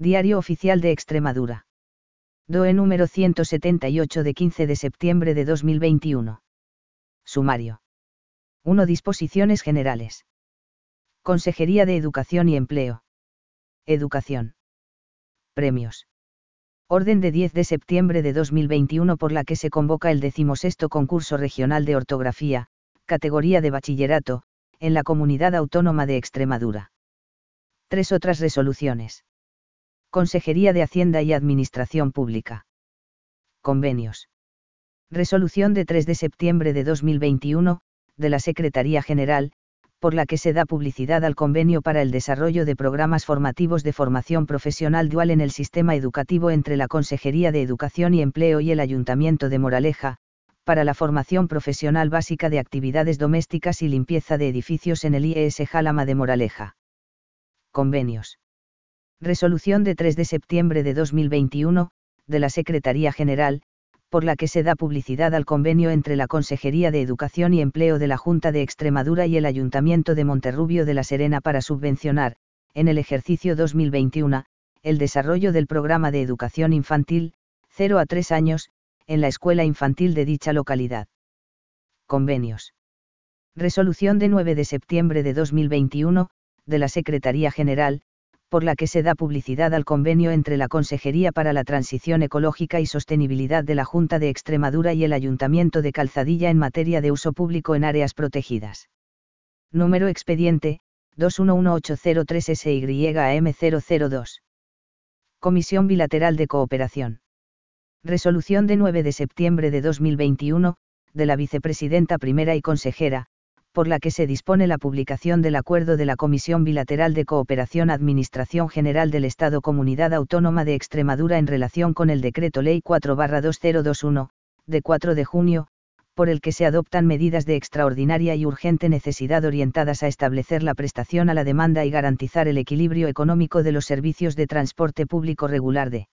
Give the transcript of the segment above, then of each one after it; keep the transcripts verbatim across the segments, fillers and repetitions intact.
Diario Oficial de Extremadura. D O E número ciento setenta y ocho de quince de septiembre de dos mil veintiuno. Sumario. uno. Disposiciones generales. Consejería de Educación y Empleo. Educación. Premios. Orden de diez de septiembre de dos mil veintiuno por la que se convoca el decimosexto concurso regional de ortografía, categoría de bachillerato, en la Comunidad Autónoma de Extremadura. Tres otras resoluciones. Consejería de Hacienda y Administración Pública. Convenios. Resolución de tres de septiembre de dos mil veintiuno, de la Secretaría General, por la que se da publicidad al convenio para el desarrollo de programas formativos de formación profesional dual en el sistema educativo entre la Consejería de Educación y Empleo y el Ayuntamiento de Moraleja, para la formación profesional básica de actividades domésticas y limpieza de edificios en el I E S Jálama de Moraleja. Convenios. Resolución de tres de septiembre de dos mil veintiuno, de la Secretaría General, por la que se da publicidad al convenio entre la Consejería de Educación y Empleo de la Junta de Extremadura y el Ayuntamiento de Monterrubio de la Serena para subvencionar, en el ejercicio dos mil veintiuno, el desarrollo del programa de educación infantil, cero a tres años, en la escuela infantil de dicha localidad. Convenios. Resolución de nueve de septiembre de dos mil veintiuno, de la Secretaría General, por la que se da publicidad al convenio entre la Consejería para la Transición Ecológica y Sostenibilidad de la Junta de Extremadura y el Ayuntamiento de Calzadilla en materia de uso público en áreas protegidas. Número expediente, dos uno uno ocho cero tres S Y A M cero cero dos. Comisión Bilateral de Cooperación. Resolución de nueve de septiembre de dos mil veintiuno, de la Vicepresidenta Primera y Consejera, por la que se dispone la publicación del acuerdo de la Comisión Bilateral de Cooperación Administración General del Estado Comunidad Autónoma de Extremadura en relación con el Decreto Ley cuatro barra dos mil veintiuno, de cuatro de junio, por el que se adoptan medidas de extraordinaria y urgente necesidad orientadas a establecer la prestación a la demanda y garantizar el equilibrio económico de los servicios de transporte público regular de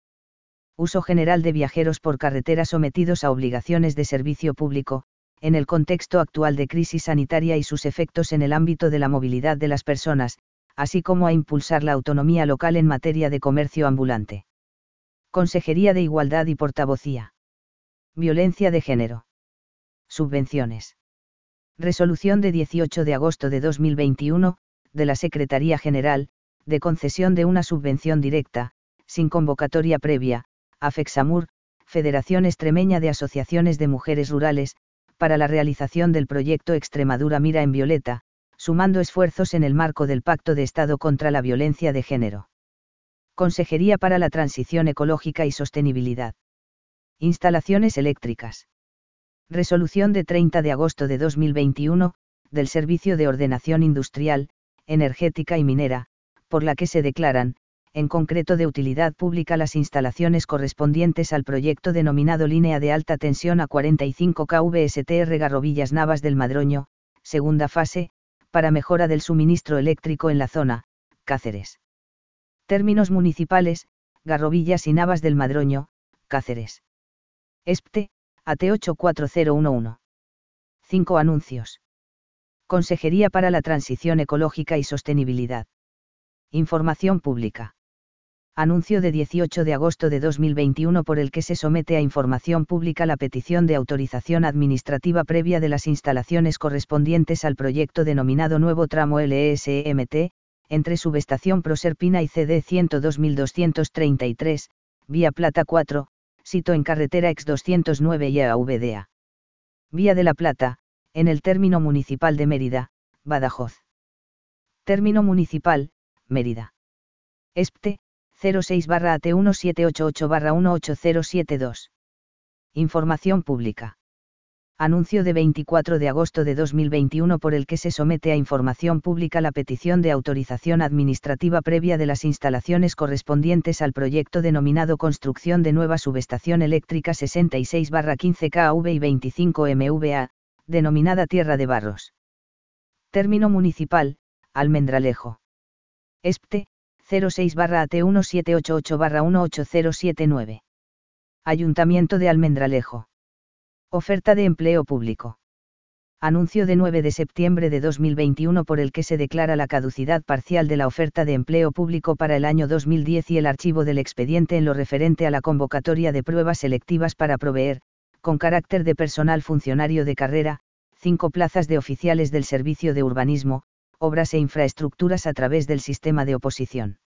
uso general de viajeros por carretera sometidos a obligaciones de servicio público, en el contexto actual de crisis sanitaria y sus efectos en el ámbito de la movilidad de las personas, así como a impulsar la autonomía local en materia de comercio ambulante. Consejería de Igualdad y Portavocía. Violencia de género. Subvenciones. Resolución de dieciocho de agosto de dos mil veintiuno, de la Secretaría General, de concesión de una subvención directa, sin convocatoria previa, a FEXAMUR, Federación Extremeña de Asociaciones de Mujeres Rurales, para la realización del proyecto Extremadura Mira en Violeta, sumando esfuerzos en el marco del Pacto de Estado contra la Violencia de Género. Consejería para la Transición Ecológica y Sostenibilidad. Instalaciones eléctricas. Resolución de treinta de agosto de dos mil veintiuno, del Servicio de Ordenación Industrial, Energética y Minera, por la que se declaran, en concreto de utilidad pública las instalaciones correspondientes al proyecto denominado Línea de Alta Tensión a cuarenta y cinco kilovoltios S T R Garrovillas Navas del Madroño, segunda fase, para mejora del suministro eléctrico en la zona, Cáceres. Términos municipales, Garrovillas y Navas del Madroño, Cáceres. ESPTE, A T ocho cuatro cero uno uno. cinco Anuncios. Consejería para la Transición Ecológica y Sostenibilidad. Información pública. Anuncio de dieciocho de agosto de dos mil veintiuno por el que se somete a información pública la petición de autorización administrativa previa de las instalaciones correspondientes al proyecto denominado Nuevo Tramo L E S M T, entre Subestación Proserpina y C D ciento dos mil doscientos treinta y tres, Vía Plata cuatro, sito en carretera ex doscientos nueve y A V D A. Vía de la Plata, en el término municipal de Mérida, Badajoz. Término municipal, Mérida. ESPTE, cero seis barra A T uno siete ocho ocho barra uno ocho cero siete dos. Información pública. Anuncio de veinticuatro de agosto de dos mil veintiuno por el que se somete a información pública la petición de autorización administrativa previa de las instalaciones correspondientes al proyecto denominado Construcción de Nueva Subestación Eléctrica sesenta y seis barra quince kilovoltios y veinticinco megavatios, denominada Tierra de Barros. Término municipal, Almendralejo. ESPTE, cero seis barra A T uno siete ocho ocho barra uno ocho cero siete nueve. Ayuntamiento de Almendralejo. Oferta de empleo público. Anuncio de nueve de septiembre de dos mil veintiuno por el que se declara la caducidad parcial de la oferta de empleo público para el año dos mil diez y el archivo del expediente en lo referente a la convocatoria de pruebas selectivas para proveer, con carácter de personal funcionario de carrera, cinco plazas de oficiales del Servicio de Urbanismo, Obras e Infraestructuras a través del sistema de oposición.